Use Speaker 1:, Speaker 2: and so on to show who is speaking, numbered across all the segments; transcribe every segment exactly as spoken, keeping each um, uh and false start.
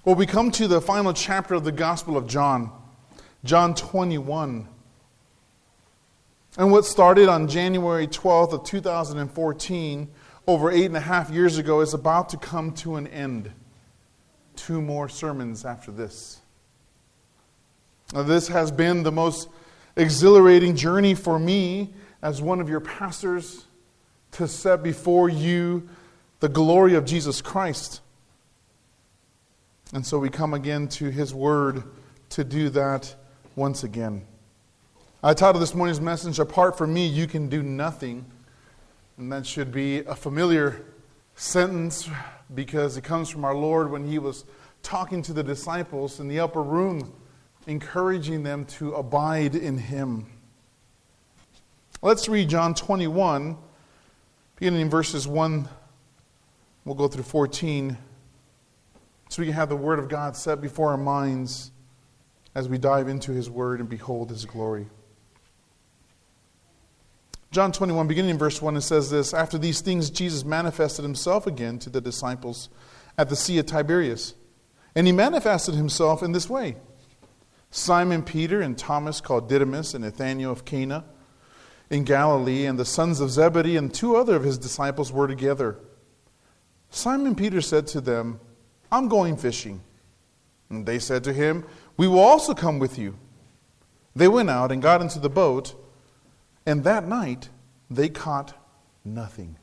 Speaker 1: Well, we come to the final chapter of the Gospel of John, John twenty-one. And what started on January twelfth of two thousand fourteen, over eight and a half years ago, is about to come to an end. Two more sermons after this. Now, this has been the most exhilarating journey for me as one of your pastors to set before you the glory of Jesus Christ. And so we come again to His Word to do that once again. I titled this morning's message, "Apart from Me, You Can Do Nothing." And that should be a familiar sentence because it comes from our Lord when He was talking to the disciples in the upper room, encouraging them to abide in Him. Let's read John twenty-one, beginning in verses one. We'll go through fourteen. So we can have the Word of God set before our minds as we dive into His Word and behold His glory. John twenty-one, beginning in verse one, it says this: "After these things, Jesus manifested Himself again to the disciples at the Sea of Tiberias. And He manifested Himself in this way. Simon Peter and Thomas called Didymus and Nathanael of Cana in Galilee and the sons of Zebedee and two other of His disciples were together. Simon Peter said to them, 'I'm going fishing.' And they said to him, 'We will also come with you.' They went out and got into the boat, and that night they caught nothing.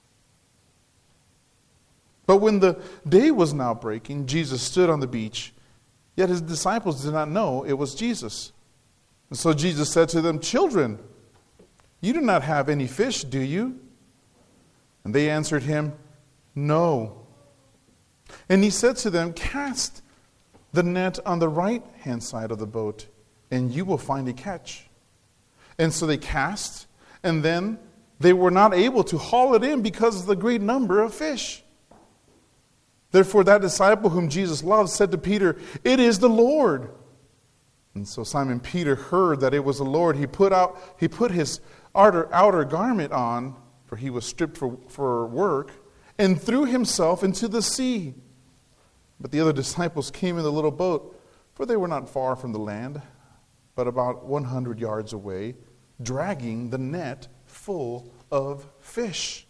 Speaker 1: But when the day was now breaking, Jesus stood on the beach, yet His disciples did not know it was Jesus. And so Jesus said to them, 'Children, you do not have any fish, do you?' And they answered Him, 'No.' And He said to them, 'Cast the net on the right-hand side of the boat, and you will find a catch.' And so they cast, and then they were not able to haul it in because of the great number of fish. Therefore that disciple whom Jesus loved said to Peter, 'It is the Lord.' And so Simon Peter heard that it was the Lord. He put out, he put his outer, outer garment on, for he was stripped for, for work, and threw himself into the sea. But the other disciples came in the little boat, for they were not far from the land, but about one hundred yards away, dragging the net full of fish.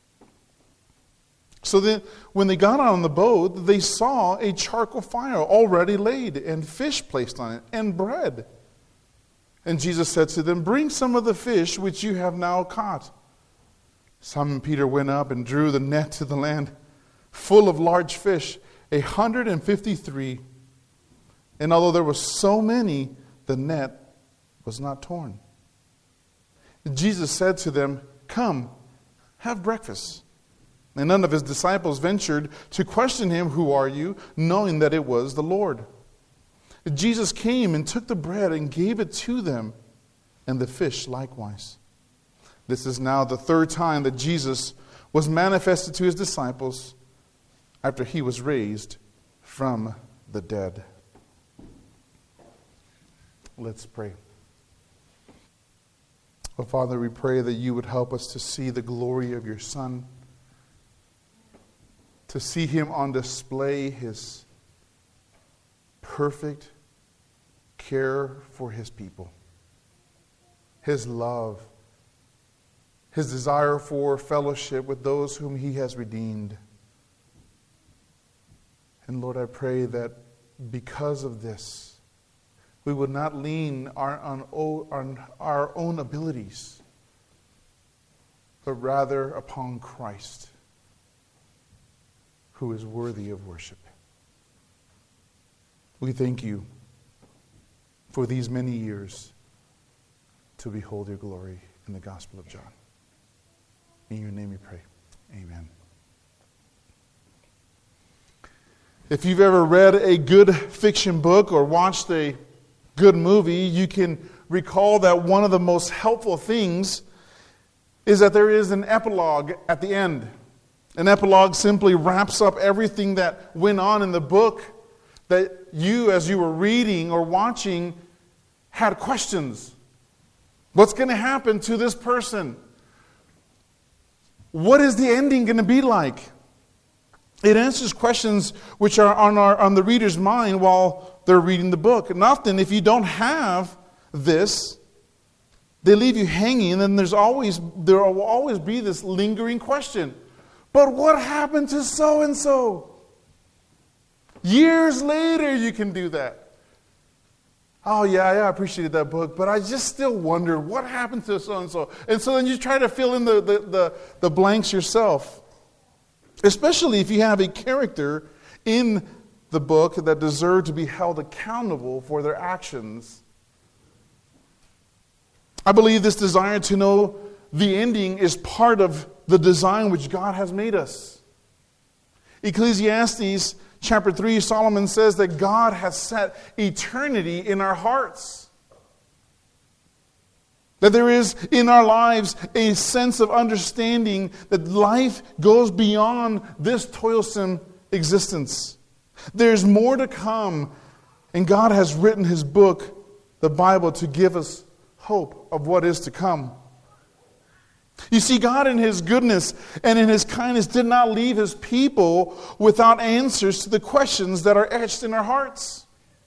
Speaker 1: So then, when they got on the boat, they saw a charcoal fire already laid, and fish placed on it, and bread. And Jesus said to them, 'Bring some of the fish which you have now caught.' Simon Peter went up and drew the net to the land, full of large fish, a hundred and fifty-three. And although there were so many, the net was not torn. Jesus said to them, 'Come, have breakfast.' And none of His disciples ventured to question Him, 'Who are you?' knowing that it was the Lord. Jesus came and took the bread and gave it to them, and the fish likewise. This is now the third time that Jesus was manifested to His disciples after He was raised from the dead." Let's pray. Oh, Father, we pray that You would help us to see the glory of Your Son, to see Him on display, His perfect care for His people, His love, His desire for fellowship with those whom He has redeemed. And Lord, I pray that because of this, we would not lean our, on, on our own abilities, but rather upon Christ, who is worthy of worship. We thank You for these many years to behold Your glory in the Gospel of John. In Your name we pray. Amen. If you've ever read a good fiction book or watched a good movie, you can recall that one of the most helpful things is that there is an epilogue at the end. An epilogue simply wraps up everything that went on in the book that you, as you were reading or watching, had questions. What's going to happen to this person? What is the ending going to be like? It answers questions which are on, our, on the reader's mind while they're reading the book. And often, if you don't have this, they leave you hanging, and there's always there will always be this lingering question. But what happened to so-and-so? Years later, you can do that. Oh, yeah, yeah, I appreciated that book, but I just still wonder what happened to so-and-so. And so then you try to fill in the, the, the, the blanks yourself. Especially if you have a character in the book that deserve to be held accountable for their actions. I believe this desire to know the ending is part of the design which God has made us. Ecclesiastes chapter three, Solomon says that God has set eternity in our hearts. That there is in our lives a sense of understanding that life goes beyond this toilsome existence. There's more to come, and God has written His book, the Bible, to give us hope of what is to come. You see, God in His goodness and in His kindness did not leave His people without answers to the questions that are etched in our hearts.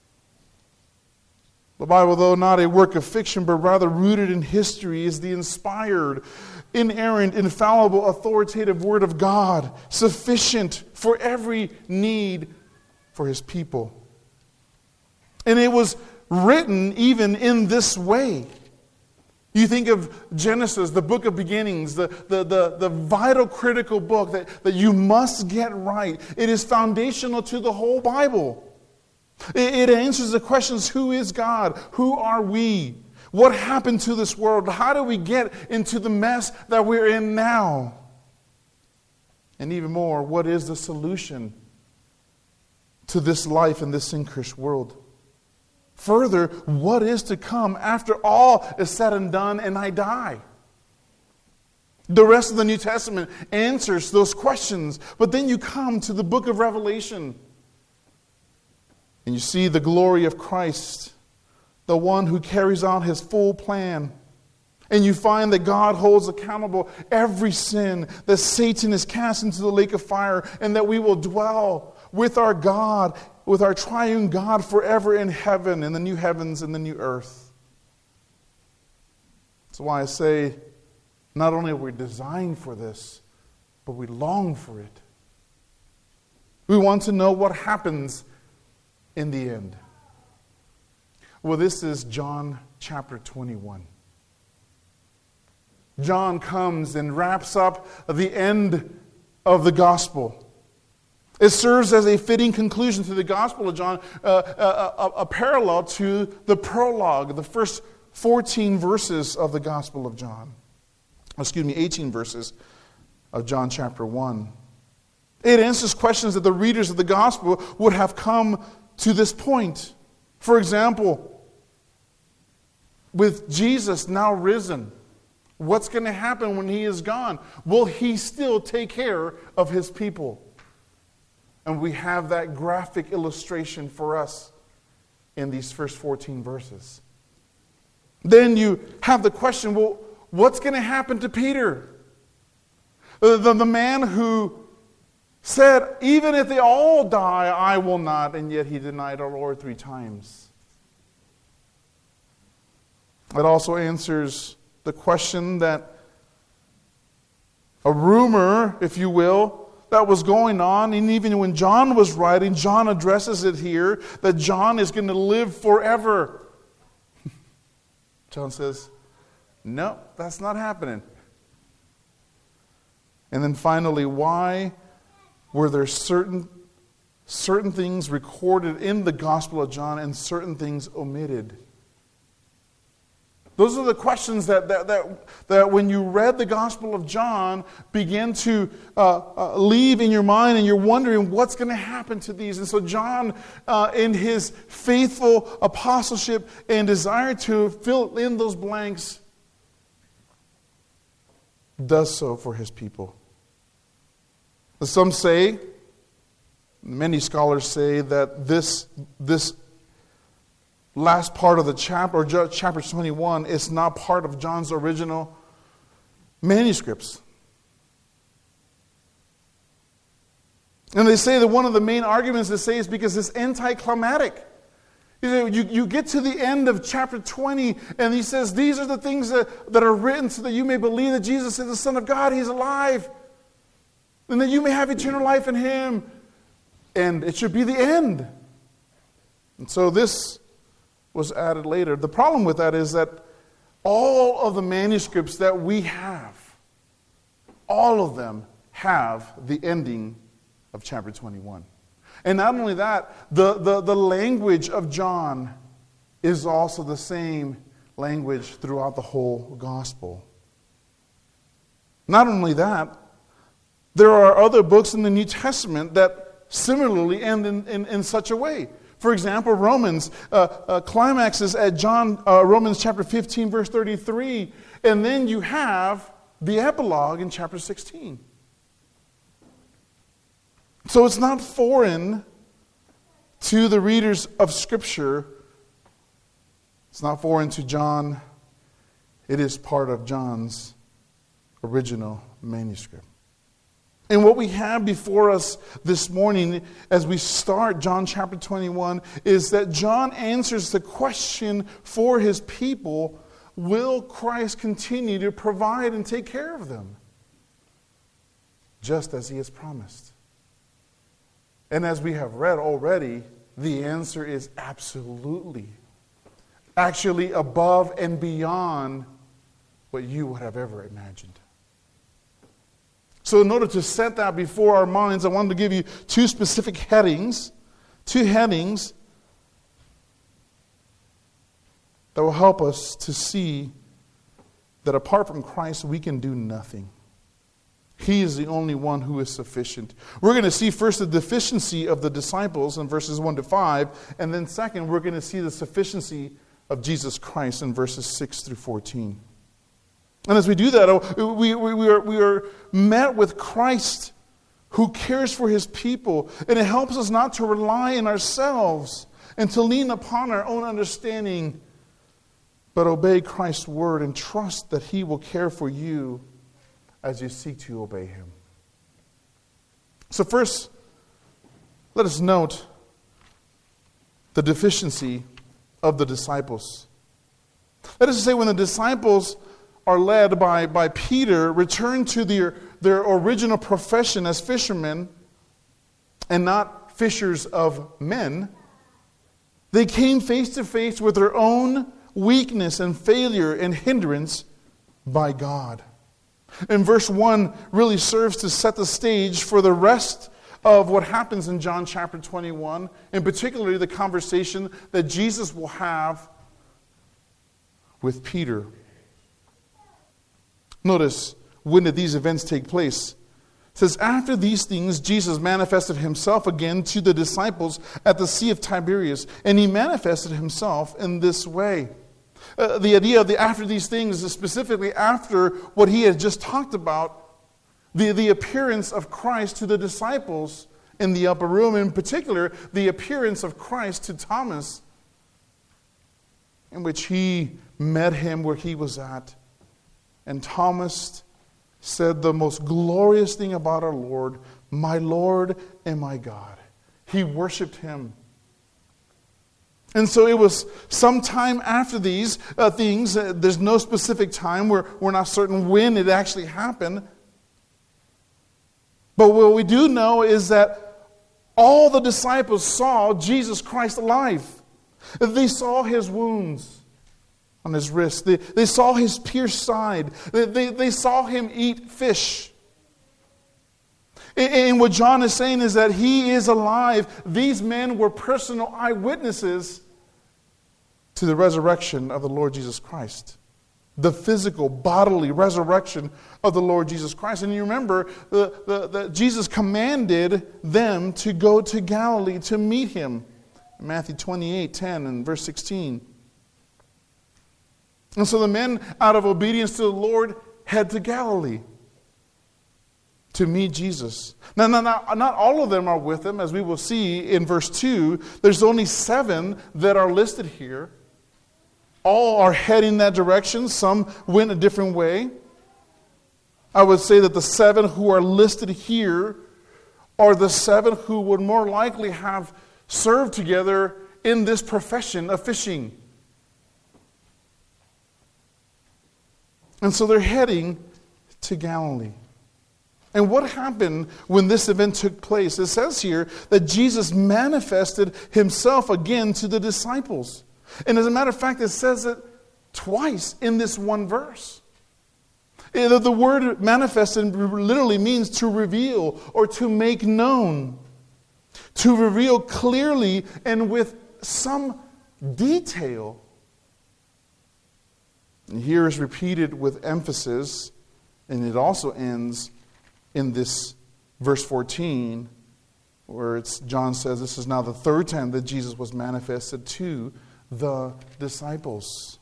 Speaker 1: The Bible, though not a work of fiction, but rather rooted in history, is the inspired, inerrant, infallible, authoritative Word of God, sufficient for every need for His people. And it was written even in this way. You think of Genesis, the book of beginnings, the, the, the, the vital, critical book that, that you must get right. It is foundational to the whole Bible. It, it answers the questions, who is God? Who are we? What happened to this world? How do we get into the mess that we're in now? And even more, what is the solution to this life in this sin-cursed world? Further, what is to come after all is said and done and I die? The rest of the New Testament answers those questions. But then you come to the book of Revelation and you see the glory of Christ, the one who carries out His full plan. And you find that God holds accountable every sin, that Satan is cast into the lake of fire, and that we will dwell with our God, with our triune God forever in heaven, in the new heavens and the new earth. That's why I say, not only are we designed for this, but we long for it. We want to know what happens in the end. Well, this is John chapter twenty-one. John comes and wraps up the end of the gospel. It serves as a fitting conclusion to the Gospel of John, uh, a, a, a parallel to the prologue, the first fourteen verses of the Gospel of John. Excuse me, eighteen verses of John chapter one. It answers questions that the readers of the Gospel would have come to this point. For example, with Jesus now risen, what's going to happen when He is gone? Will He still take care of His people? And we have that graphic illustration for us in these first fourteen verses. Then you have the question, well, what's going to happen to Peter? The, the, the man who said, even if they all die, I will not, and yet he denied our Lord three times. It also answers the question that a rumor, if you will, that was going on, and even when John was writing, John addresses it here, that John is going to live forever. John says, no, that's not happening. And then finally, why were there certain, certain things recorded in the Gospel of John and certain things omitted? Those are the questions that, that, that, that when you read the Gospel of John begin to uh, uh, leave in your mind, and you're wondering what's going to happen to these. And so John, uh, in his faithful apostleship and desire to fill in those blanks, does so for his people. Some say, many scholars say, that this this last part of the chapter, or chapter twenty-one, is not part of John's original manuscripts. And they say that one of the main arguments they say is because it's anticlimactic. You, you, you get to the end of chapter twenty, and he says, these are the things that, that are written so that you may believe that Jesus is the Son of God, He's alive, and that you may have eternal life in Him. And it should be the end. And so this was added later. The problem with that is that all of the manuscripts that we have, all of them have the ending of chapter twenty-one. And not only that, the, the, the language of John is also the same language throughout the whole gospel. Not only that, there are other books in the New Testament that similarly end in, in, in such a way. For example, Romans uh, uh, climaxes at John uh, Romans chapter fifteen, verse thirty-three, and then you have the epilogue in chapter sixteen. So it's not foreign to the readers of Scripture. It's not foreign to John. It is part of John's original manuscript. And what we have before us this morning as we start John chapter twenty-one is that John answers the question for his people, will Christ continue to provide and take care of them? Just as He has promised. And as we have read already, the answer is absolutely. Actually above and beyond what you would have ever imagined. So in order to set that before our minds, I wanted to give you two specific headings, two headings that will help us to see that apart from Christ, we can do nothing. He is the only one who is sufficient. We're going to see first the deficiency of the disciples in verses one to five, and then second, we're going to see the sufficiency of Jesus Christ in verses six through fourteen. And as we do that, we, we, we, are, we are met with Christ who cares for His people, and it helps us not to rely on ourselves and to lean upon our own understanding, but obey Christ's word and trust that He will care for you as you seek to obey Him. So first, let us note the deficiency of the disciples. That is to say, when the disciples are led by, by Peter, return to their, their original profession as fishermen and not fishers of men, they came face to face with their own weakness and failure and hindrance by God. And verse one really serves to set the stage for the rest of what happens in John chapter twenty-one, and particularly the conversation that Jesus will have with Peter. Notice, when did these events take place? It says, after these things, Jesus manifested Himself again to the disciples at the Sea of Tiberias, and He manifested Himself in this way. Uh, the idea of the after these things is specifically after what He had just talked about, the, the appearance of Christ to the disciples in the upper room, in particular, the appearance of Christ to Thomas, in which He met him where he was at. And Thomas said the most glorious thing about our Lord, my Lord and my God. He worshiped Him. And so it was sometime after these uh, things, uh, there's no specific time, we're, we're not certain when it actually happened. But what we do know is that all the disciples saw Jesus Christ alive. They saw His wounds on His wrist. They, they saw His pierced side. They, they, they saw Him eat fish. And, and what John is saying is that He is alive. These men were personal eyewitnesses to the resurrection of the Lord Jesus Christ. The physical, bodily resurrection of the Lord Jesus Christ. And you remember that the, the, Jesus commanded them to go to Galilee to meet Him. In Matthew twenty-eight, ten and verse sixteen. And so the men, out of obedience to the Lord, head to Galilee to meet Jesus. Now, now, now, not all of them are with Him, as we will see in verse two. There's only seven that are listed here. All are heading that direction. Some went a different way. I would say that the seven who are listed here are the seven who would more likely have served together in this profession of fishing. And so they're heading to Galilee. And what happened when this event took place? It says here that Jesus manifested himself again to the disciples. And as a matter of fact, it says it twice in this one verse. The word manifested literally means to reveal or to make known. To reveal clearly and with some detail. And here is repeated with emphasis, and it also ends in this verse fourteen, where it's John says this is now the third time that Jesus was manifested to the disciples.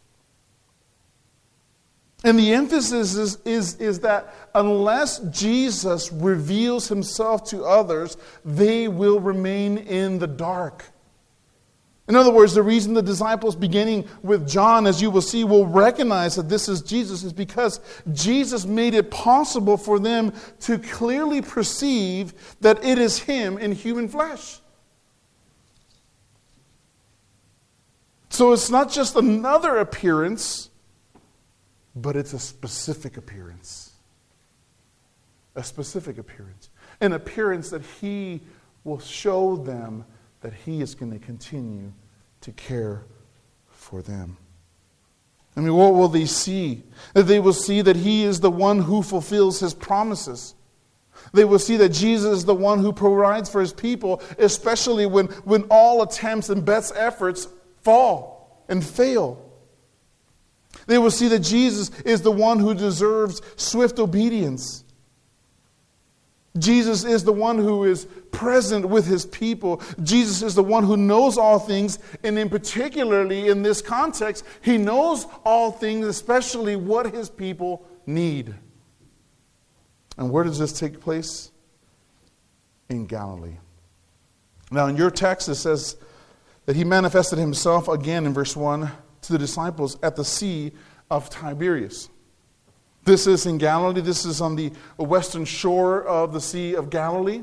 Speaker 1: And the emphasis is, is, is that unless Jesus reveals himself to others, they will remain in the dark. In other words, the reason the disciples, beginning with John, as you will see, will recognize that this is Jesus is because Jesus made it possible for them to clearly perceive that it is him in human flesh. So it's not just another appearance, but it's a specific appearance. A specific appearance. An appearance that he will show them that he is going to continue to care for them. I mean, what will they see? That they will see that he is the one who fulfills his promises. They will see that Jesus is the one who provides for his people, especially when, when all attempts and best efforts fall and fail. They will see that Jesus is the one who deserves swift obedience. Jesus is the one who is present with his people. Jesus is the one who knows all things, and in particularly in this context, he knows all things, especially what his people need. And where does this take place? In Galilee. Now in your text it says that he manifested himself again in verse one to the disciples at the Sea of Tiberias. This is in Galilee. This is on the western shore of the Sea of Galilee.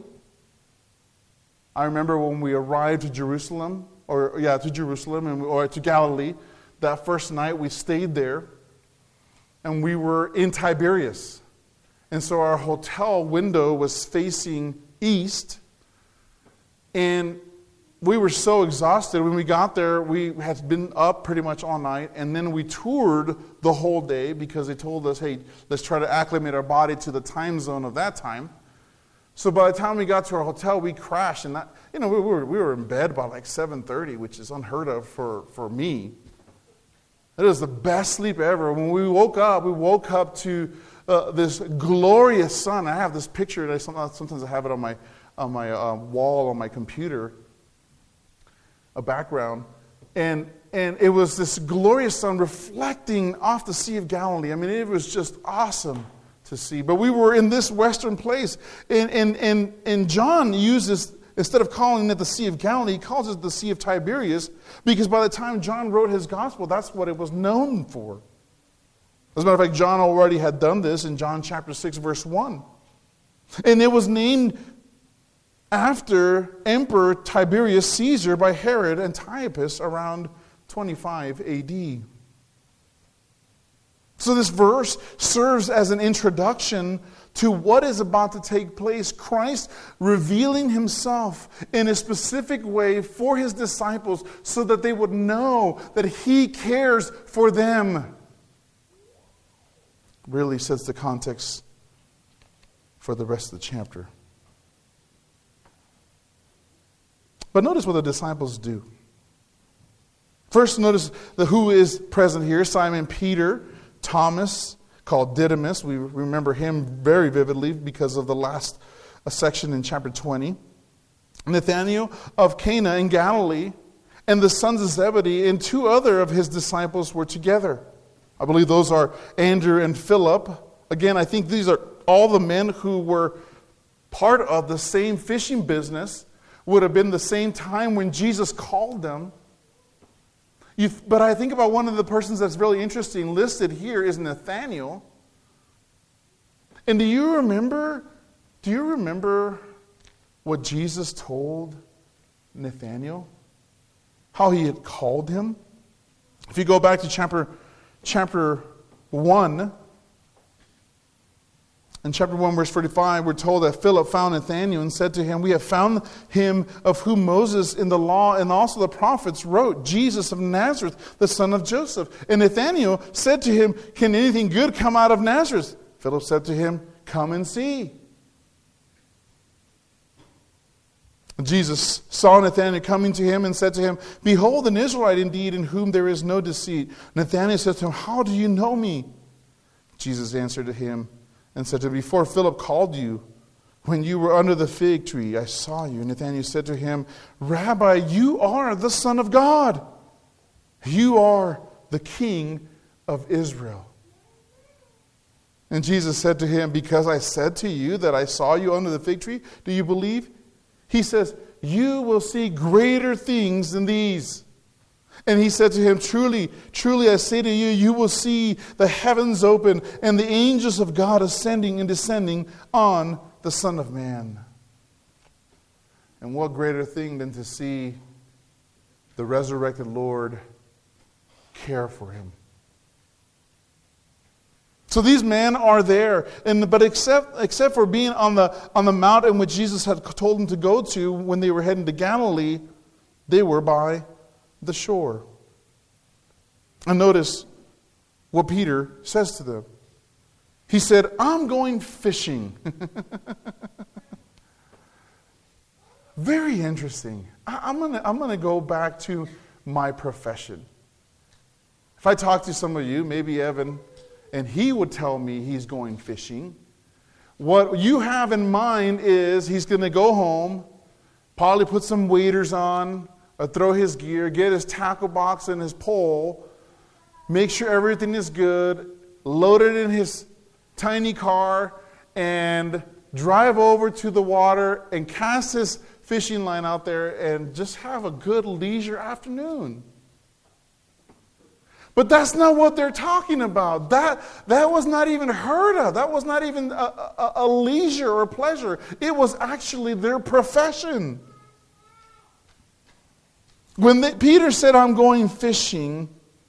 Speaker 1: I remember when we arrived to Jerusalem, or yeah, to Jerusalem, and, or to Galilee, that first night we stayed there, and we were in Tiberias. And so our hotel window was facing east, and we were so exhausted. When we got there, we had been up pretty much all night, and then we toured the whole day because they told us, hey, let's try to acclimate our body to the time zone of that time. So by the time we got to our hotel, we crashed, and that, you know, we were we were in bed by like seven thirty, which is unheard of for, for me. It was the best sleep ever. When we woke up, we woke up to uh, this glorious sun. I have this picture that I sometimes, sometimes I have it on my on my uh, wall on my computer. A background, and and it was this glorious sun reflecting off the Sea of Galilee. I mean, it was just awesome to see. But we were in this western place, and and and, and John uses, instead of calling it the Sea of Galilee, he calls it the Sea of Tiberias, because by the time John wrote his gospel, that's what it was known for. As a matter of fact, John already had done this in John chapter six, verse one. And it was named after Emperor Tiberius Caesar by Herod Antiochus around twenty-five A D. So this verse serves as an introduction to what is about to take place. Christ revealing himself in a specific way for his disciples so that they would know that he cares for them. Really sets the context for the rest of the chapter. But notice what the disciples do. First, notice the who is present here. Simon Peter, Thomas, called Didymus. We remember him very vividly because of the last section in chapter twenty. Nathanael of Cana in Galilee, and the sons of Zebedee, and two other of his disciples were together. I believe those are Andrew and Philip. Again, I think these are all the men who were part of the same fishing business. Would have been the same time when Jesus called them. You, but I think about one of the persons that's really interesting listed here is Nathanael. And do you remember, do you remember what Jesus told Nathanael? How he had called him? If you go back to chapter, chapter one, in chapter one, verse forty-five, we're told that Philip found Nathanael and said to him, "We have found him of whom Moses in the law and also the prophets wrote, Jesus of Nazareth, the son of Joseph." And Nathanael said to him, "Can anything good come out of Nazareth?" Philip said to him, "Come and see." Jesus saw Nathanael coming to him and said to him, "Behold, an Israelite indeed, in whom there is no deceit." Nathanael said to him, "How do you know me?" Jesus answered to him and said to him, "Before Philip called you, when you were under the fig tree, I saw you." Nathanael said to him, "Rabbi, you are the Son of God. You are the King of Israel." And Jesus said to him, "Because I said to you that I saw you under the fig tree, do you believe?" He says, "You will see greater things than these." And he said to him, "Truly, truly I say to you, you will see the heavens open and the angels of God ascending and descending on the Son of Man." And what greater thing than to see the resurrected Lord care for him? So these men are there, and but except except for being on the on the mountain which Jesus had told them to go to when they were heading to Galilee, they were by the shore. And notice what Peter says to them. He said, "I'm going fishing." Very interesting. I, I'm gonna I'm gonna go back to my profession. If I talk to some of you, maybe Evan, and he would tell me he's going fishing, what you have in mind is he's going to go home, probably put some waders on, or throw his gear, get his tackle box and his pole, make sure everything is good, load it in his tiny car, and drive over to the water and cast his fishing line out there and just have a good leisure afternoon. But that's not what they're talking about. That, that was not even heard of. That was not even a, a, a leisure or pleasure. It was actually their profession. When they, Peter said, "I'm going fishing,"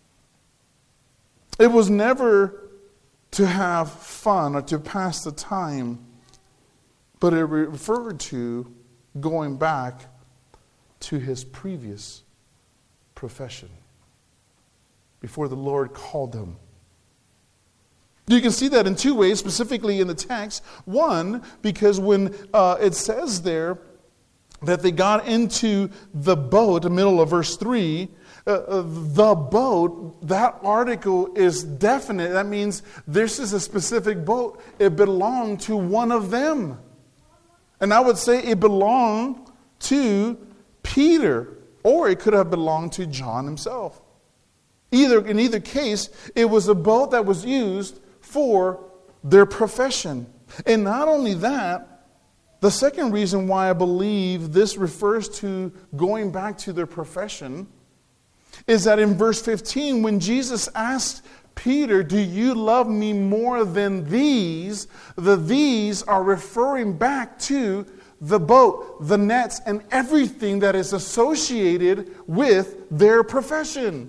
Speaker 1: it was never to have fun or to pass the time, but it referred to going back to his previous profession before the Lord called him. You can see that in two ways, specifically in the text. One, because when uh, it says there that they got into the boat, the middle of verse three, uh, uh, the boat, that article is definite. That means this is a specific boat. It belonged to one of them. And I would say it belonged to Peter, or it could have belonged to John himself. Either, in either case, it was a boat that was used for their profession. And not only that, the second reason why I believe this refers to going back to their profession is that in verse fifteen, when Jesus asked Peter, "Do you love me more than these?" the these are referring back to the boat, the nets, and everything that is associated with their profession.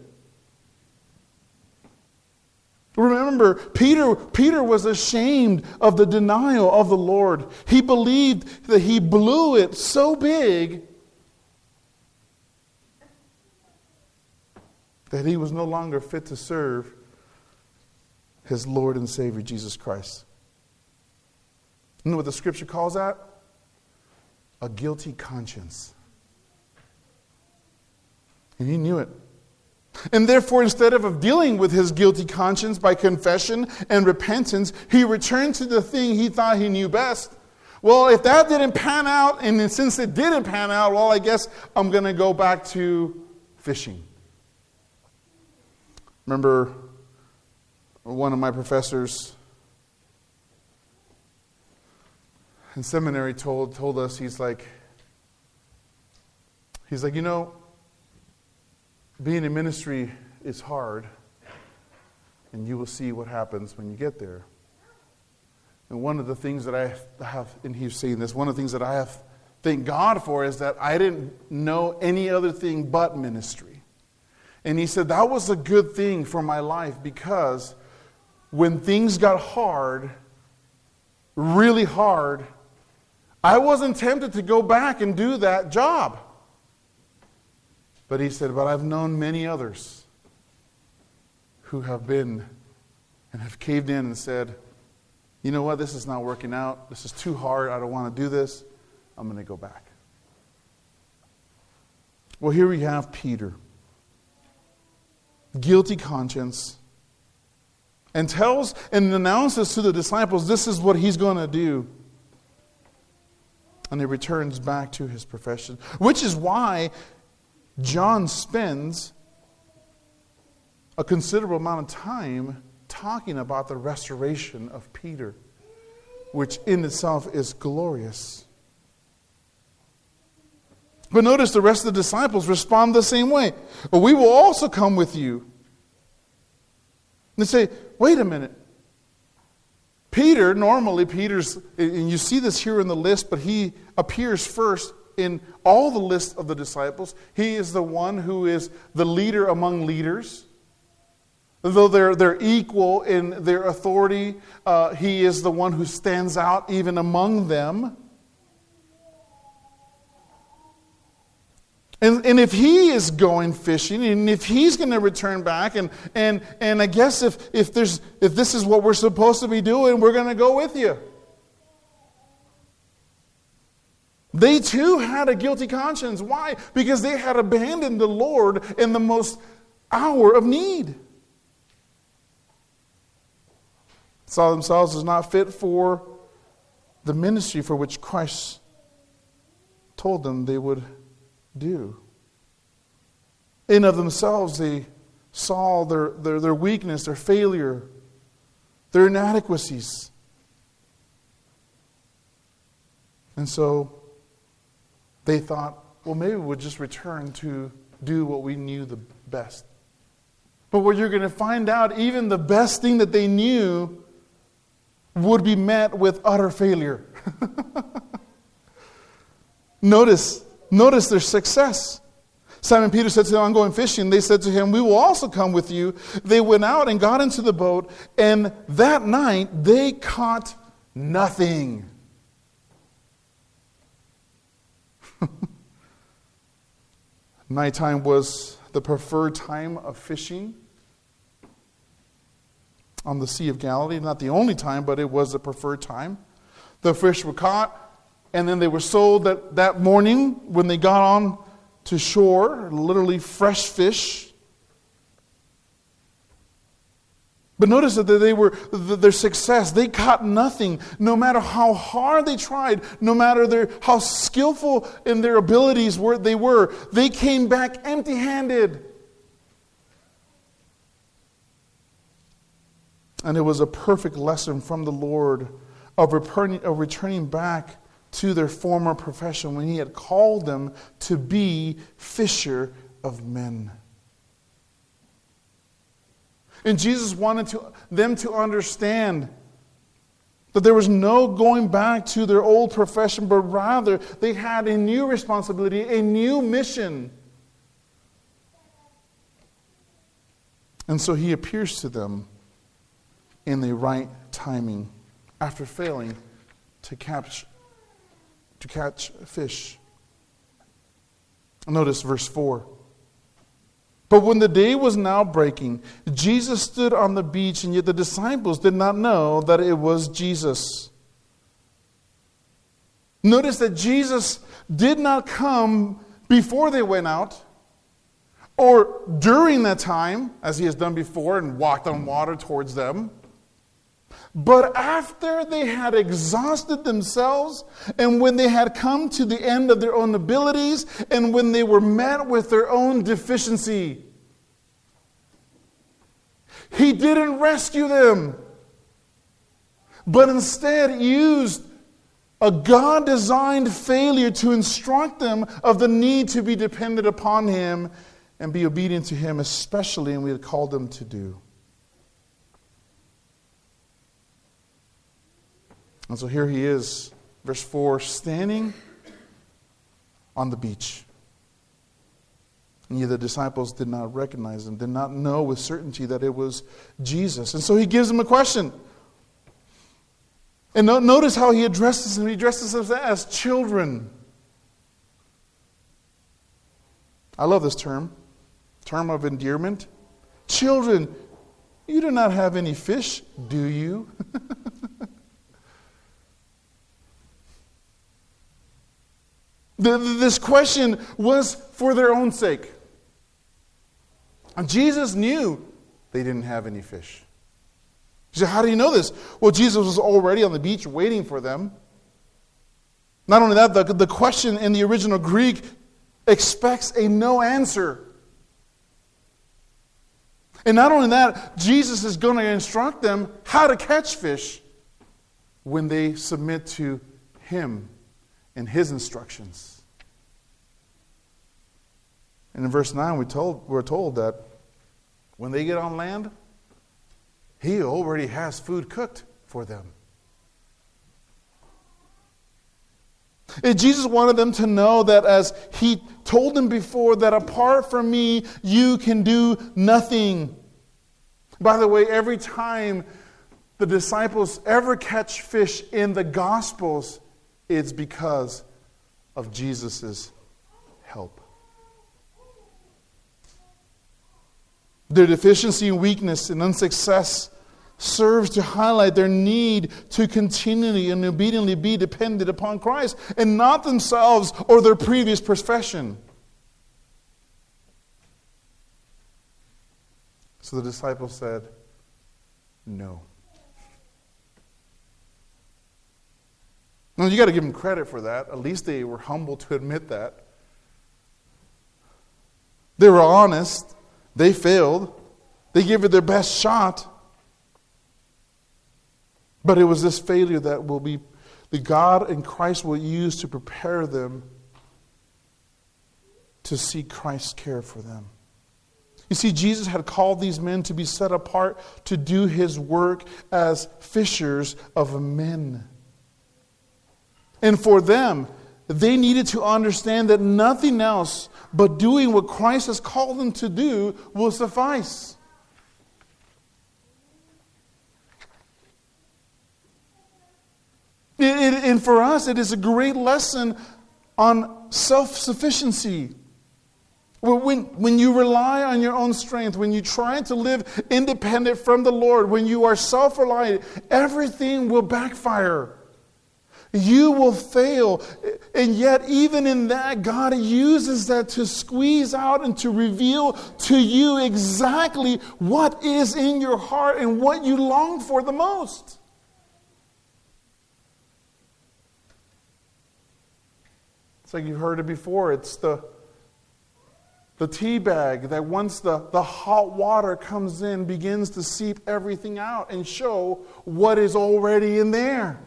Speaker 1: Remember, Peter, Peter was ashamed of the denial of the Lord. He believed that he blew it so big that he was no longer fit to serve his Lord and Savior, Jesus Christ. You know what the scripture calls that? A guilty conscience. And he knew it. And therefore, instead of dealing with his guilty conscience by confession and repentance, he returned to the thing he thought he knew best. Well, if that didn't pan out, and since it didn't pan out, well, I guess I'm going to go back to fishing. Remember, one of my professors in seminary told told us, he's like, he's like, you know, being in ministry is hard, and you will see what happens when you get there. And one of the things that I have, and he's saying this, one of the things that I have thank God for is that I didn't know any other thing but ministry. And he said that was a good thing for my life, because when things got hard, really hard, I wasn't tempted to go back and do that job. But he said, but I've known many others who have been and have caved in and said, you know what, this is not working out. This is too hard. I don't want to do this. I'm going to go back. Well, here we have Peter. Guilty conscience. And tells and announces to the disciples this is what he's going to do. And he returns back to his profession. Which is why John spends a considerable amount of time talking about the restoration of Peter, which in itself is glorious. But notice the rest of the disciples respond the same way. Well, we will also come with you. And they say, wait a minute. Peter, normally Peter's, and you see this here in the list, but he appears first in all the list of the disciples. He is the one who is the leader among leaders. Though they're, they're equal in their authority, uh, he is the one who stands out even among them. And, and if he is going fishing, and if he's going to return back, and, and, and I guess if, if, there's, if this is what we're supposed to be doing, we're going to go with you. They too had a guilty conscience. Why? Because they had abandoned the Lord in the most hour of need. Saw themselves as not fit for the ministry for which Christ told them they would do. In of themselves, they saw their, their, their weakness, their failure, their inadequacies. And so they thought, well, maybe we'll just return to do what we knew the best. But what you're going to find out, even the best thing that they knew would be met with utter failure. Notice, notice their success. Simon Peter said to them, I'm going fishing. They said to him, we will also come with you. They went out and got into the boat, and that night they caught nothing. Nighttime was the preferred time of fishing on the Sea of Galilee. Not the only time, but it was the preferred time. The fish were caught, and then they were sold that, that morning when they got on to shore, literally fresh fish. But notice that they were their success. They caught nothing, no matter how hard they tried, no matter their, how skillful in their abilities were they were. They came back empty-handed. And it was a perfect lesson from the Lord of returning, of returning back to their former profession when He had called them to be fisher of men. And Jesus wanted to, them to understand that there was no going back to their old profession, but rather they had a new responsibility, a new mission. And so He appears to them in the right timing after failing to catch, to catch fish. Notice verse four. But when the day was now breaking, Jesus stood on the beach, and yet the disciples did not know that it was Jesus. Notice that Jesus did not come before they went out, or during that time, as He has done before and walked on water towards them. But after they had exhausted themselves, and when they had come to the end of their own abilities, and when they were met with their own deficiency, He didn't rescue them, but instead used a God-designed failure to instruct them of the need to be dependent upon Him and be obedient to Him, especially, and we had called them to do. And so here He is, verse four, standing on the beach. And yet the disciples did not recognize him, did not know with certainty that it was Jesus. And so he gives them a question. And no, notice how he addresses them. He addresses them as children. I love this term, term of endearment. Children, you do not have any fish, do you? the, this question was for their own sake. And Jesus knew they didn't have any fish. He said, how do you know this? Well, Jesus was already on the beach waiting for them. Not only that, the, the question in the original Greek expects a no answer. And not only that, Jesus is going to instruct them how to catch fish when they submit to him and his instructions. And in verse nine, we told, we're told that when they get on land, he already has food cooked for them. And Jesus wanted them to know that, as he told them before, that apart from me, you can do nothing. By the way, every time the disciples ever catch fish in the Gospels, it's because of Jesus' help. Their deficiency and weakness and unsuccess serves to highlight their need to continually and obediently be dependent upon Christ and not themselves or their previous profession. So the disciples said, no. Now you got to give them credit for that. At least they were humble to admit that. They were honest. They failed. They gave it their best shot. But it was this failure that will be, that God and Christ will use to prepare them to see Christ's care for them. You see, Jesus had called these men to be set apart to do his work as fishers of men. And for them, they needed to understand that nothing else but doing what Christ has called them to do will suffice. It, it, and for us, it is a great lesson on self-sufficiency. When, when you rely on your own strength, when you try to live independent from the Lord, when you are self-reliant, everything will backfire. You will fail. And yet, even in that, God uses that to squeeze out and to reveal to you exactly what is in your heart and what you long for the most. It's like you've heard it before. It's the, the tea bag that once the, the hot water comes in, begins to seep everything out and show what is already in there.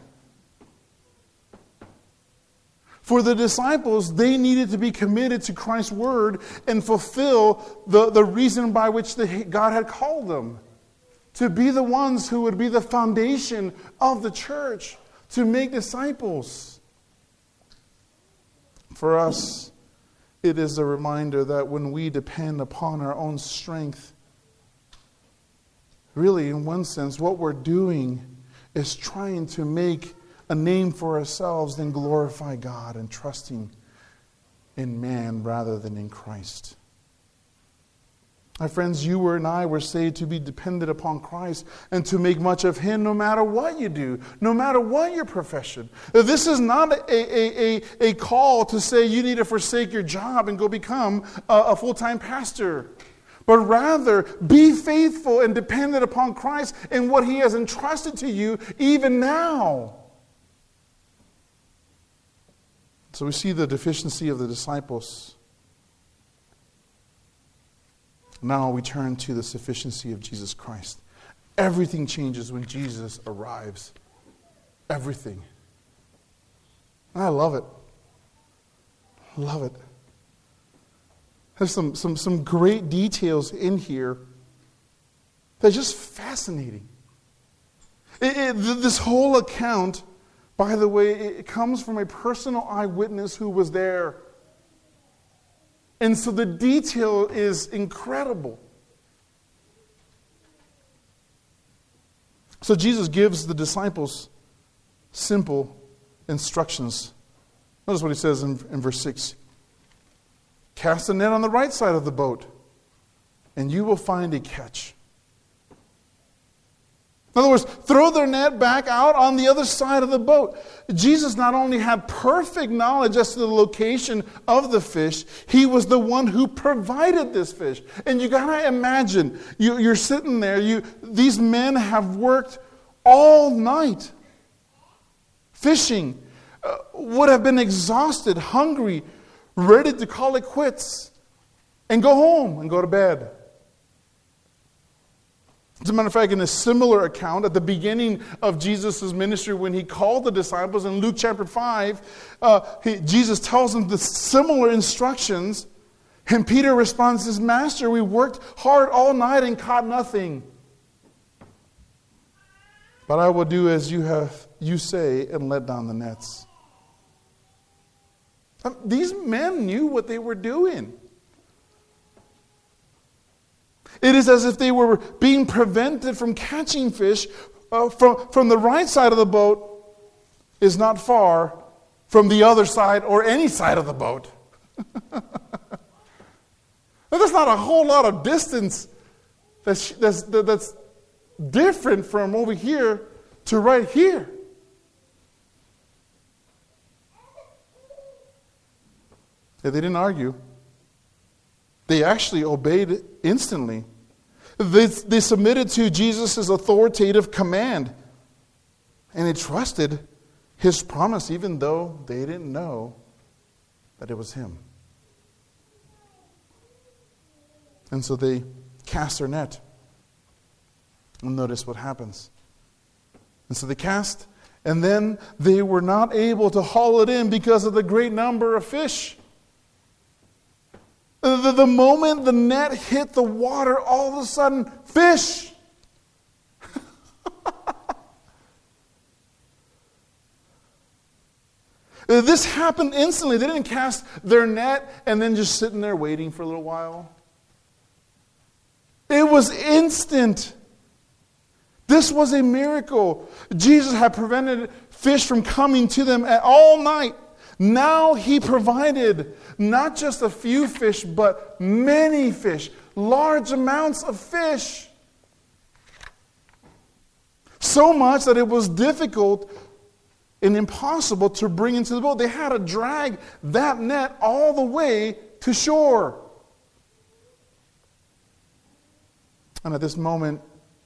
Speaker 1: For the disciples, they needed to be committed to Christ's word and fulfill the, the reason by which the, God had called them. To be the ones who would be the foundation of the church, to make disciples. For us, it is a reminder that when we depend upon our own strength, really, in one sense, what we're doing is trying to make a name for ourselves than glorify God and trusting in man rather than in Christ. My friends, you and I were saved to be dependent upon Christ and to make much of him no matter what you do, no matter what your profession. This is not a, a, a, a call to say you need to forsake your job and go become a, a full-time pastor. But rather, be faithful and dependent upon Christ and what he has entrusted to you even now. So we see the deficiency of the disciples. Now we turn to the sufficiency of Jesus Christ. Everything changes when Jesus arrives. Everything. And I love it. Love it. There's some, some, some great details in here that are just fascinating. It, it, this whole account, by the way, it comes from a personal eyewitness who was there. And so the detail is incredible. So Jesus gives the disciples simple instructions. Notice what he says in, in verse six. Cast a net on the right side of the boat, and you will find a catch. In other words, throw their net back out on the other side of the boat. Jesus not only had perfect knowledge as to the location of the fish, he was the one who provided this fish. And you gotta imagine, you, you're sitting there, you, these men have worked all night fishing, uh, would have been exhausted, hungry, ready to call it quits and go home and go to bed. As a matter of fact, in a similar account, at the beginning of Jesus' ministry, when he called the disciples in Luke chapter five, uh, he, Jesus tells them the similar instructions, and Peter responds, says, Master, we worked hard all night and caught nothing. But I will do as you have you say and let down the nets. Um, these men knew what they were doing. It is as if they were being prevented from catching fish uh, from, from the right side of the boat is not far from the other side or any side of the boat. There's not a whole lot of distance that's, that's, that's different from over here to right here. Yeah, they didn't argue. They actually obeyed instantly. They, they submitted to Jesus' authoritative command. And they trusted his promise even though they didn't know that it was him. And so they cast their net. And notice what happens. And so they cast, and then they were not able to haul it in because of the great number of fish. The, the moment the net hit the water, all of a sudden, fish. This happened instantly. They didn't cast their net and then just sitting there waiting for a little while. It was instant. This was a miracle. Jesus had prevented fish from coming to them at all night. Now he provided not just a few fish, but many fish, large amounts of fish. So much that it was difficult and impossible to bring into the boat. They had to drag that net all the way to shore. And at this moment,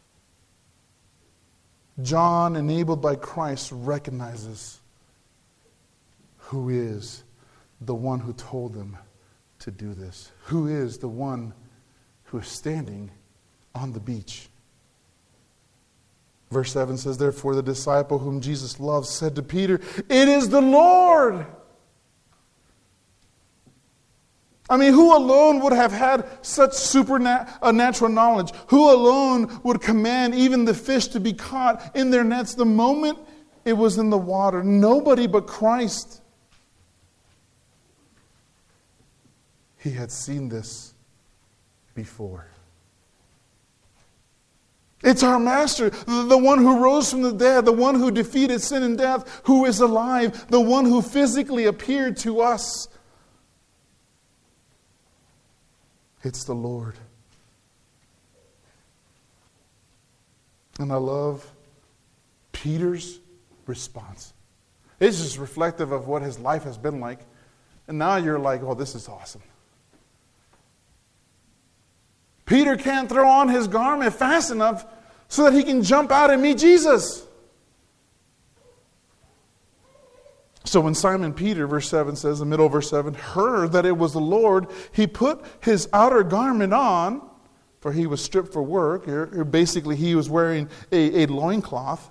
Speaker 1: John, enabled by Christ, recognizes who is the one who told them to do this. Who is the one who is standing on the beach. Verse seven says, Therefore the disciple whom Jesus loved said to Peter, It is the Lord. I mean, who alone would have had such supernatural knowledge? Who alone would command even the fish to be caught in their nets the moment it was in the water? Nobody but Christ. He had seen this before. It's our Master, the one who rose from the dead, the one who defeated sin and death, who is alive, the one who physically appeared to us. It's the Lord. And I love Peter's response. It's just reflective of what his life has been like. And now you're like, oh, this is awesome. Peter can't throw on his garment fast enough so that he can jump out and meet Jesus. So when Simon Peter, verse seven says, the middle of verse seven, heard that it was the Lord, he put his outer garment on, for he was stripped for work. Basically, he was wearing a, a loincloth.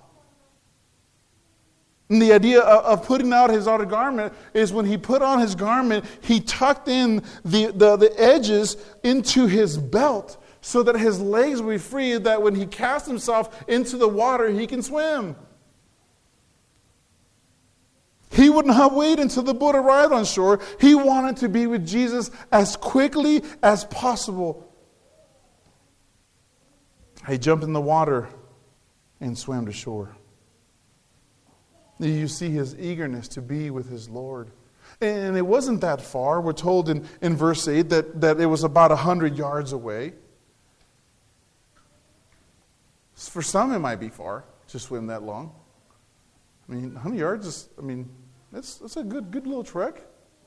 Speaker 1: And the idea of putting out his outer garment is when he put on his garment, he tucked in the, the, the edges into his belt so that his legs would be free, that when he casts himself into the water, he can swim. He would not wait until the boat arrived on shore. He wanted to be with Jesus as quickly as possible. He jumped in the water and swam to shore. You see his eagerness to be with his Lord. And it wasn't that far. We're told in, in verse eight that, that it was about one hundred yards away. For some, it might be far to swim that long. I mean, one hundred yards is, I mean, that's, that's a good, good little trek.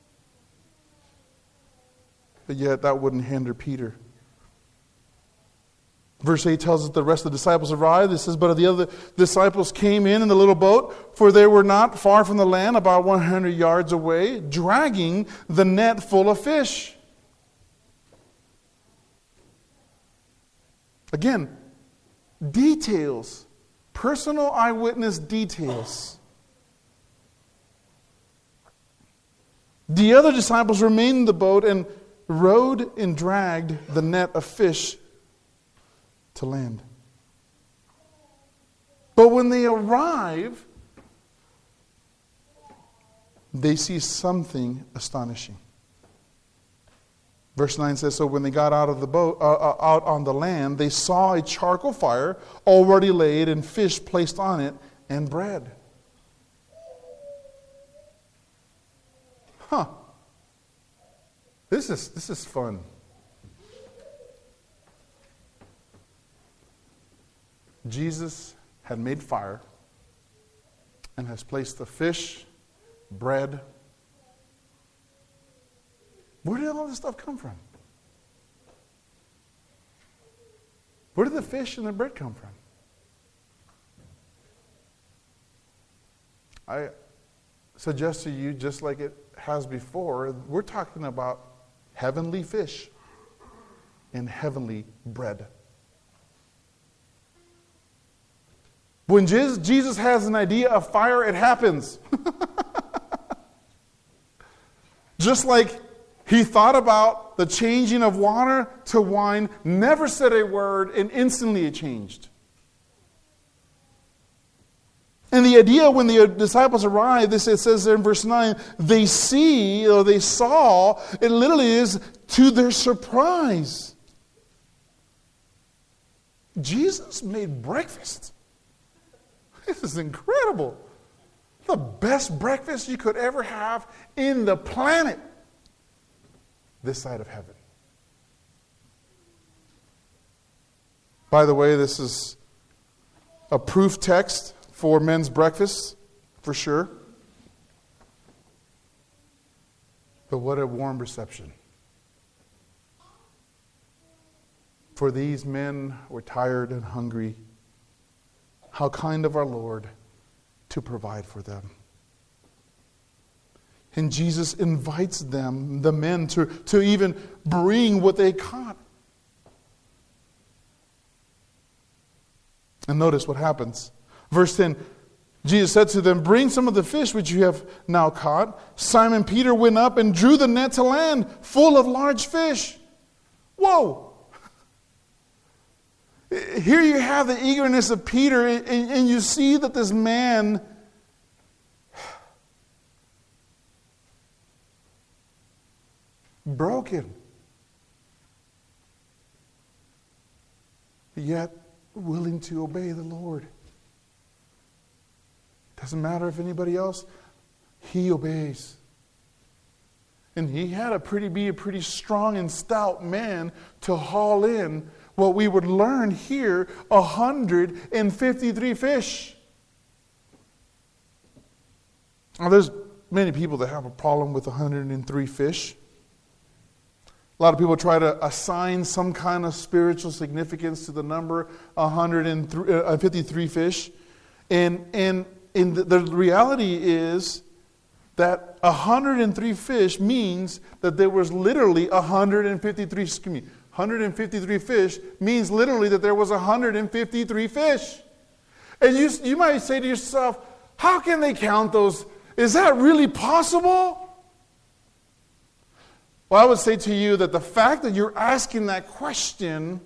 Speaker 1: But yet, that wouldn't hinder Peter. Verse eight tells us the rest of the disciples arrived. It says, but the other disciples came in in the little boat, for they were not far from the land, about one hundred yards away, dragging the net full of fish. Again, details, personal eyewitness details. The other disciples remained in the boat and rowed and dragged the net of fish to land. But when they arrive, they see something astonishing. Verse nine says, so when they got out of the boat, uh, uh, out on the land, they saw a charcoal fire already laid and fish placed on it and bread. Huh. This is this is fun. Jesus had made fire and has placed the fish, bread. Where did all this stuff come from? Where did the fish and the bread come from? I suggest to you, just like it has before, we're talking about heavenly fish and heavenly bread. When Jesus has an idea of fire, it happens. Just like he thought about the changing of water to wine, never said a word, and instantly it changed. And the idea when the disciples arrived, this it says there in verse nine, they see, or they saw, it literally is to their surprise. Jesus made breakfast. This is incredible. The best breakfast you could ever have in the planet. This side of heaven. By the way, this is a proof text for men's breakfast, for sure. But what a warm reception. For these men were tired and hungry. How kind of our Lord to provide for them. And Jesus invites them, the men, to, to even bring what they caught. And notice what happens. Verse ten, Jesus said to them, bring some of the fish which you have now caught. Simon Peter went up and drew the net to land, full of large fish. Whoa! Here you have the eagerness of Peter, and, and you see that this man broken, yet willing to obey the Lord. Doesn't matter if anybody else, he obeys. And he had to pretty be a pretty strong and stout man to haul in what we would learn here, one hundred fifty-three fish. Now, there's many people that have a problem with one hundred three fish. A lot of people try to assign some kind of spiritual significance to the number one hundred fifty-three fish. And, and, and the, the reality is that one hundred three fish means that there was literally one hundred fifty-three, excuse me, one hundred fifty-three fish means literally that there was one hundred fifty-three fish. And you, you might say to yourself, how can they count those? Is that really possible? Well, I would say to you that the fact that you're asking that question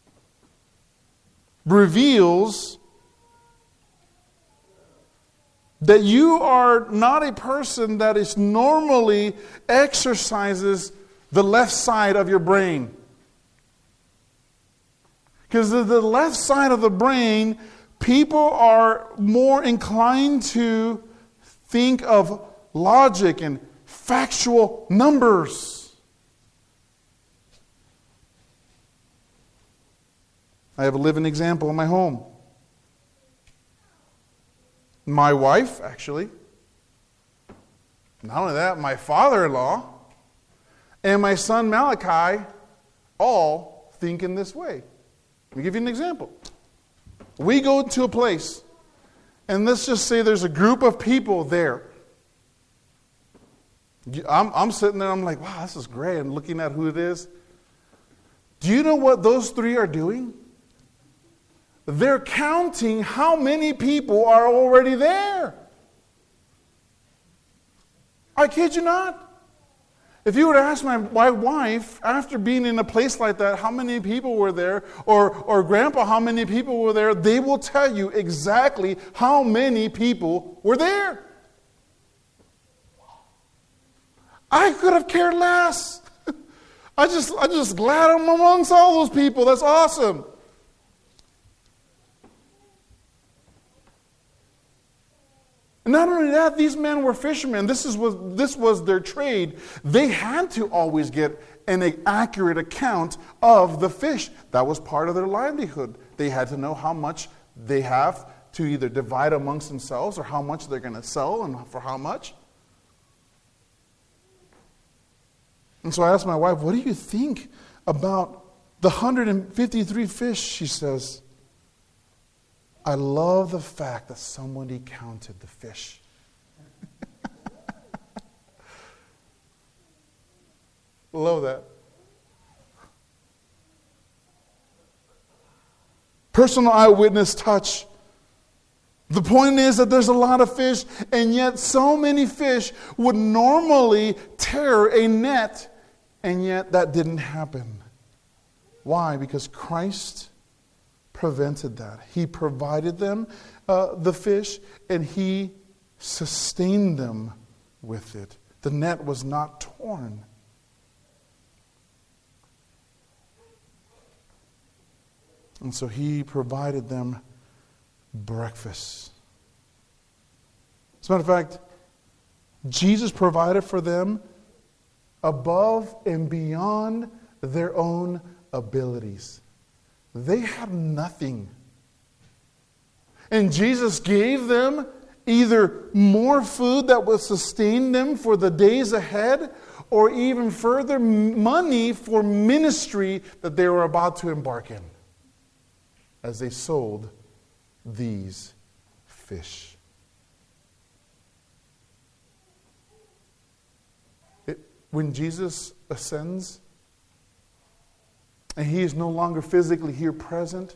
Speaker 1: reveals that you are not a person that is normally exercises the left side of your brain. Because the, the left side of the brain, people are more inclined to think of logic and factual numbers. I have a living example in my home. My wife, actually. Not only that, my father-in-law and my son Malachi all think in this way. Let me give you an example. We go to a place, and let's just say there's a group of people there. I'm, I'm sitting there, I'm like, wow, this is great, and looking at who it is. Do you know what those three are doing? They're counting how many people are already there. I kid you not. If you were to ask my, my wife, after being in a place like that, how many people were there, or, or grandpa, how many people were there, they will tell you exactly how many people were there. I could have cared less. I just, I just glad I'm amongst all those people. That's awesome. And not only that, these men were fishermen. This is was this was their trade. They had to always get an accurate account of the fish. That was part of their livelihood. They had to know how much they have to either divide amongst themselves or how much they're going to sell and for how much. And so I asked my wife, what do you think about the one hundred fifty-three fish? She says, I love the fact that somebody counted the fish. Love that. Personal eyewitness touch. The point is that there's a lot of fish, and yet so many fish would normally tear a net, and yet that didn't happen. Why? Because Christ prevented that. He provided them uh, the fish, and He sustained them with it. The net was not torn. And so He provided them breakfast. As a matter of fact, Jesus provided for them above and beyond their own abilities. They had nothing. And Jesus gave them either more food that would sustain them for the days ahead, or even further money for ministry that they were about to embark in as they sold these fish. It, when Jesus ascends, and He is no longer physically here present,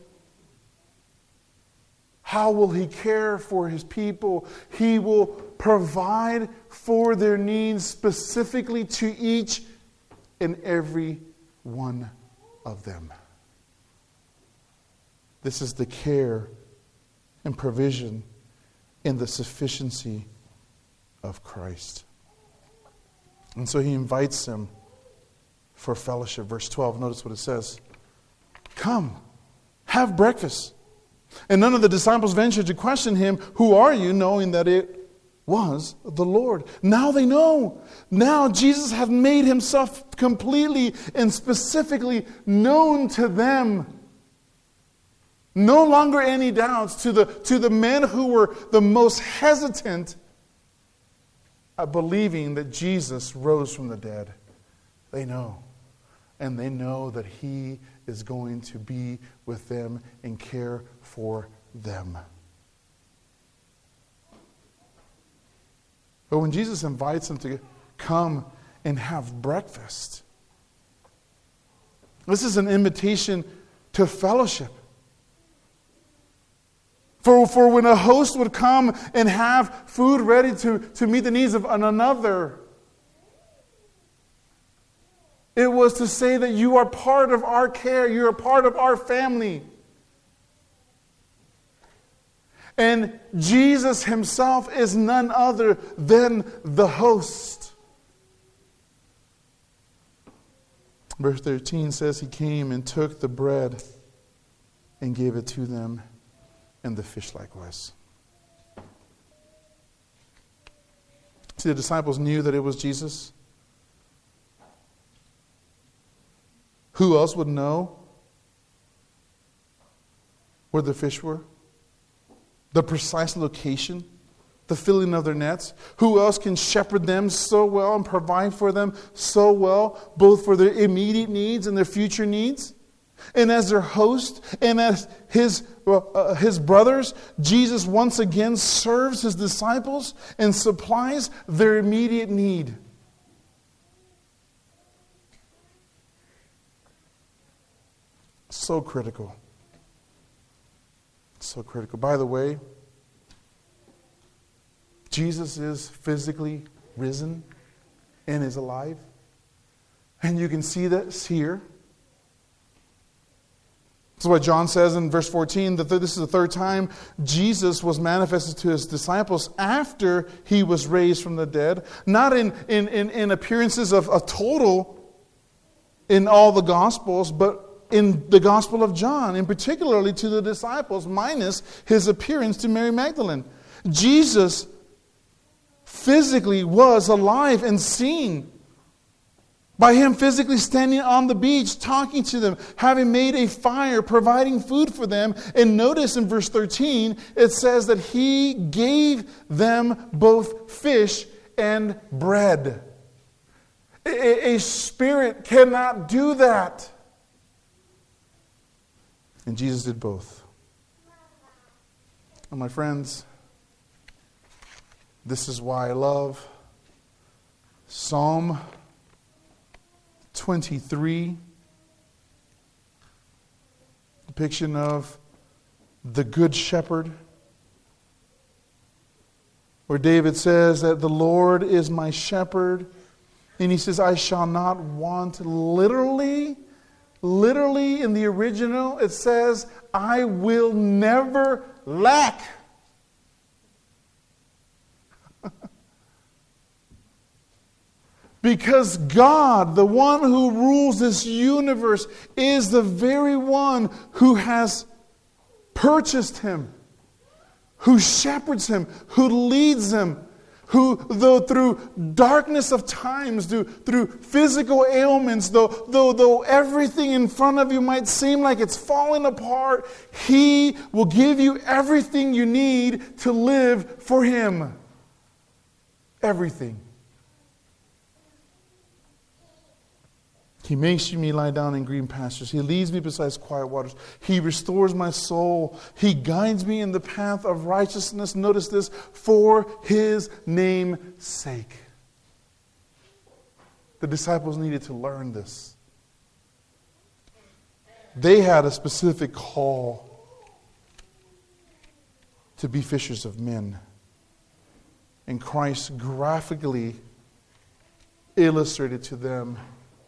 Speaker 1: how will He care for His people? He will provide for their needs specifically to each and every one of them. This is the care and provision in the sufficiency of Christ. And so He invites them for fellowship. Verse twelve, notice what it says. Come, have breakfast. And none of the disciples ventured to question Him, who are you, knowing that it was the Lord. Now they know. Now Jesus had made Himself completely and specifically known to them. No longer any doubts to the, to the men who were the most hesitant at believing that Jesus rose from the dead. They know. And they know that He is going to be with them and care for them. But when Jesus invites them to come and have breakfast, this is an invitation to fellowship. For, for when a host would come and have food ready to, to meet the needs of another, it was to say that you are part of our care, you are part of our family. And Jesus himself is none other than the host. Verse thirteen says he came and took the bread and gave it to them, and the fish likewise. See, the disciples knew that it was Jesus. Who else would know where the fish were? The precise location, the filling of their nets. Who else can shepherd them so well and provide for them so well, both for their immediate needs and their future needs? And as their host and as his, uh, his brothers, Jesus once again serves his disciples and supplies their immediate need. So critical. So critical. By the way, Jesus is physically risen and is alive. And you can see this here. That's what John says in verse fourteen, that this is the third time Jesus was manifested to his disciples after he was raised from the dead. Not in, in, in, in appearances of a total in all the Gospels, but in the Gospel of John, and particularly to the disciples, minus his appearance to Mary Magdalene. Jesus physically was alive and seen by him physically standing on the beach, talking to them, having made a fire, providing food for them. And notice in verse thirteen, it says that he gave them both fish and bread. A, a spirit cannot do that. And Jesus did both. And my friends, this is why I love Psalm twenty-three. Depiction of the Good Shepherd. Where David says that the Lord is my shepherd. And he says, I shall not want. Literally, Literally, in the original, it says, I will never lack. Because God, the one who rules this universe, is the very one who has purchased him, who shepherds him, who leads him, who, though through darkness of times, through, through physical ailments, though, though, though everything in front of you might seem like it's falling apart, he will give you everything you need to live for him. Everything. He makes me lie down in green pastures. He leads me beside quiet waters. He restores my soul. He guides me in the path of righteousness. Notice this, for his name's sake. The disciples needed to learn this. They had a specific call to be fishers of men. And Christ graphically illustrated to them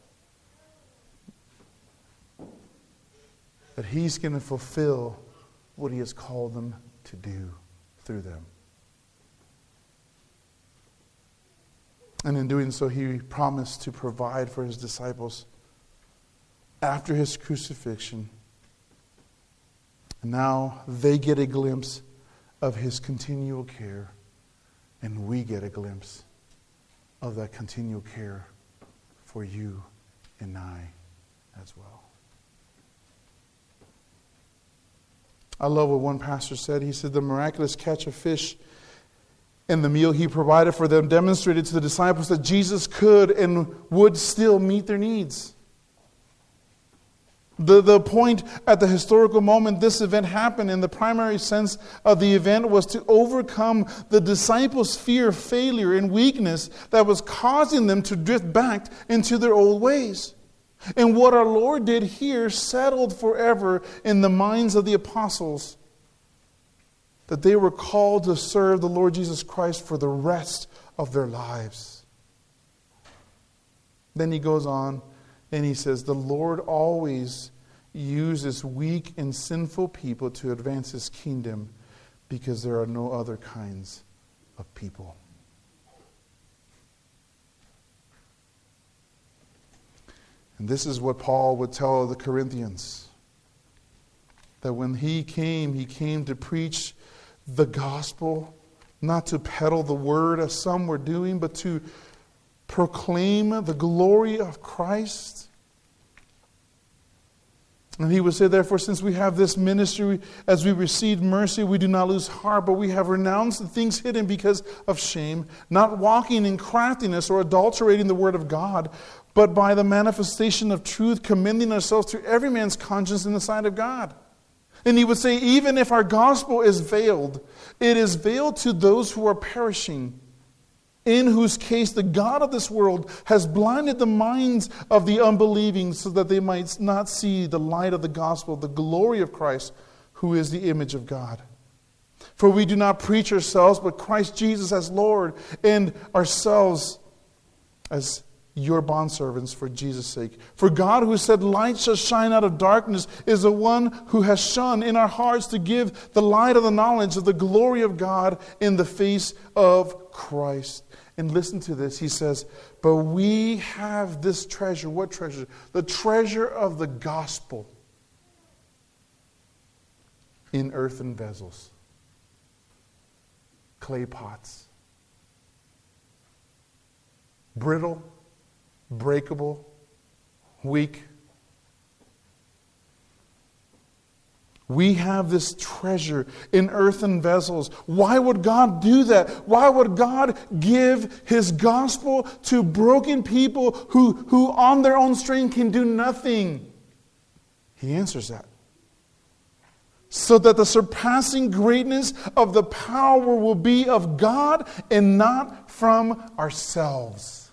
Speaker 1: that he's going to fulfill what he has called them to do through them. And in doing so, he promised to provide for his disciples after his crucifixion. And now they get a glimpse of his continual care, and we get a glimpse of that continual care for you and I as well. I love what one pastor said. He said, the miraculous catch of fish and the meal he provided for them demonstrated to the disciples that Jesus could and would still meet their needs. The, the point at the historical moment this event happened, in the primary sense of the event, was to overcome the disciples' fear of failure and weakness that was causing them to drift back into their old ways. And what our Lord did here settled forever in the minds of the apostles that they were called to serve the Lord Jesus Christ for the rest of their lives. Then he goes on and he says, the Lord always uses weak and sinful people to advance his kingdom, because there are no other kinds of people. And this is what Paul would tell the Corinthians. That when he came, he came to preach the gospel, not to peddle the word as some were doing, but to proclaim the glory of Christ. And he would say, therefore, since we have this ministry, as we receive mercy, we do not lose heart, but we have renounced the things hidden because of shame, not walking in craftiness or adulterating the word of God, but by the manifestation of truth, commending ourselves to every man's conscience in the sight of God. And he would say, even if our gospel is veiled, it is veiled to those who are perishing, in whose case the God of this world has blinded the minds of the unbelieving so that they might not see the light of the gospel, the glory of Christ, who is the image of God. For we do not preach ourselves, but Christ Jesus as Lord, and ourselves as your bondservants for Jesus' sake. For God, who said, light shall shine out of darkness, is the one who has shone in our hearts to give the light of the knowledge of the glory of God in the face of Christ. And listen to this. He says, but we have this treasure. What treasure? The treasure of the gospel in earthen vessels, clay pots, brittle, breakable, weak. We have this treasure in earthen vessels. Why would God do that? Why would God give His gospel to broken people who, who on their own strength can do nothing? He answers that. So that the surpassing greatness of the power will be of God and not from ourselves.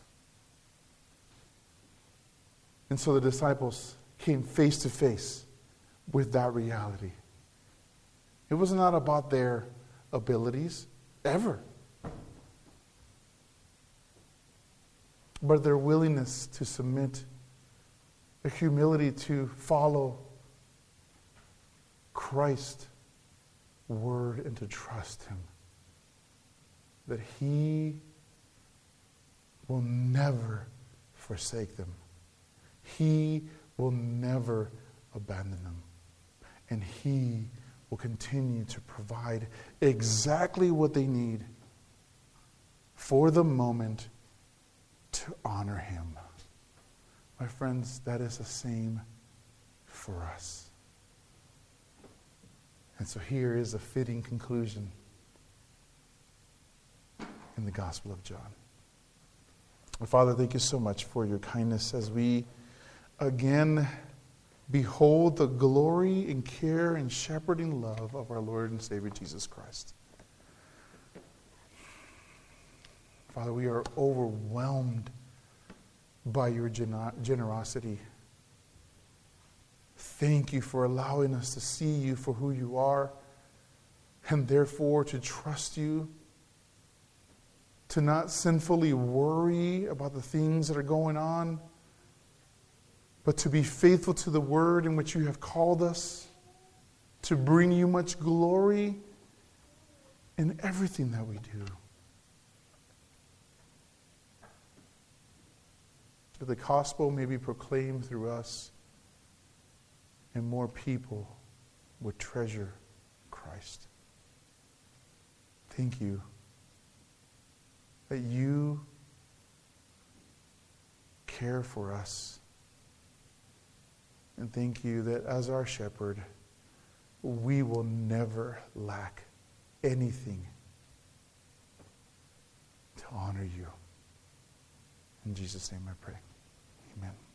Speaker 1: And so the disciples came face to face with that reality. It was not about their abilities, ever. But their willingness to submit, their humility to follow Christ's word and to trust Him. That He will never forsake them. He will never abandon them. And He will continue to provide exactly what they need for the moment to honor Him. My friends, that is the same for us. And so here is a fitting conclusion in the Gospel of John. Father, thank you so much for your kindness as we again behold the glory and care and shepherding love of our Lord and Savior Jesus Christ. Father, we are overwhelmed by your gener- generosity. Thank you for allowing us to see you for who you are, and therefore to trust you, to not sinfully worry about the things that are going on, but to be faithful to the word in which you have called us, to bring you much glory in everything that we do. That the gospel may be proclaimed through us, and more people would treasure Christ. Thank you that you care for us. And thank you that as our shepherd, we will never lack anything to honor you. In Jesus' name I pray. Amen.